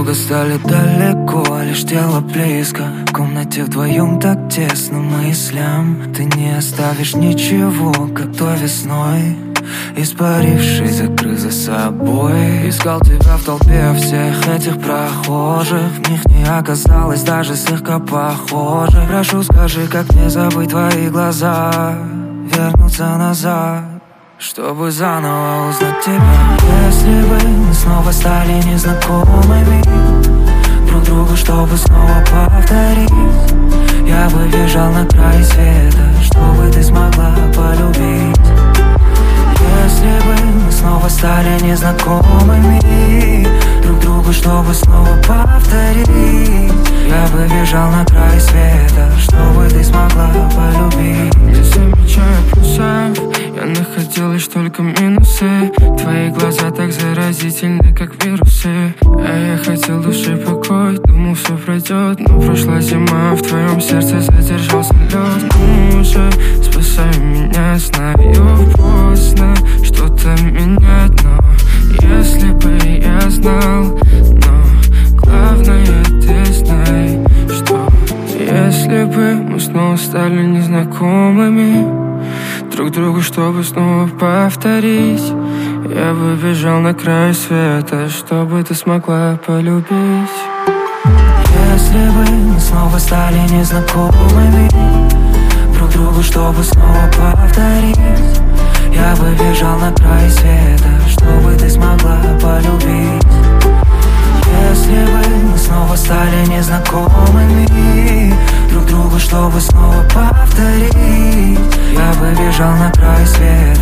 долго стали далеко, лишь тело близко. В комнате вдвоем так тесно мыслям. Ты не оставишь ничего, как той весной, испарившись, закрыв за собой. Искал тебя в толпе всех этих прохожих, в них не оказалось даже слегка похожих. Прошу, скажи, как мне забыть твои глаза, вернуться назад, чтобы заново узнать тебя. Если бы мы снова стали незнакомыми друг другу, чтобы снова повторить, я бы бежал на край света, чтобы ты смогла полюбить. Если бы мы снова стали незнакомыми друг другу, чтобы снова повторить, я бы бежал на край света, чтобы ты смогла полюбить. Не замечая плюсов, я находил лишь только минусы. Твои глаза так заразительны, как вирусы. А я хотел души покой, думал, все пройдет, но прошла зима, в твоем сердце задержался лед. Ну уже спасай меня, знаю, поздно что-то менять, но если бы я знал, но главное ты знай, что если бы мы снова стали незнакомыми друг другу, чтобы снова повторить, я бы бежал на край света, чтобы ты смогла полюбить. Если бы мы снова стали незнакомыми друг другу, чтобы снова повторить, я бы бежал на край света, чтобы ты смогла полюбить. Если бы мы снова стали незнакомыми друг другу, чтобы снова повторить, я бы бежал на край света.